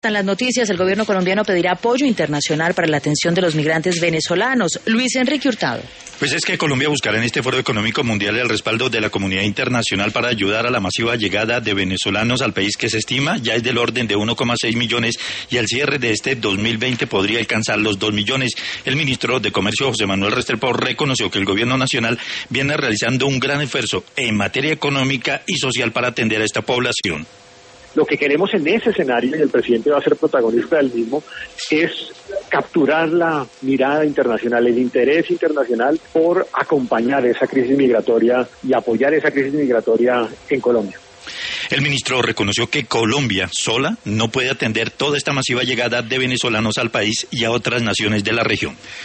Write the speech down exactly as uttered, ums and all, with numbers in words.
están las noticias. El gobierno colombiano pedirá apoyo internacional para la atención de los migrantes venezolanos. Luis Enrique Hurtado. Pues es que Colombia buscará en este Foro Económico Mundial el respaldo de la comunidad internacional para ayudar a la masiva llegada de venezolanos al país, que se estima ya es del orden de uno coma seis millones y al cierre de este dos mil veinte podría alcanzar los dos millones. El ministro de Comercio, José Manuel Restrepo, reconoció que el gobierno nacional viene realizando un gran esfuerzo en materia económica y social para atender a esta población. Lo que queremos en ese escenario, y el presidente va a ser protagonista del mismo, es capturar la mirada internacional, el interés internacional por acompañar esa crisis migratoria y apoyar esa crisis migratoria en Colombia. El ministro reconoció que Colombia sola no puede atender toda esta masiva llegada de venezolanos al país y a otras naciones de la región.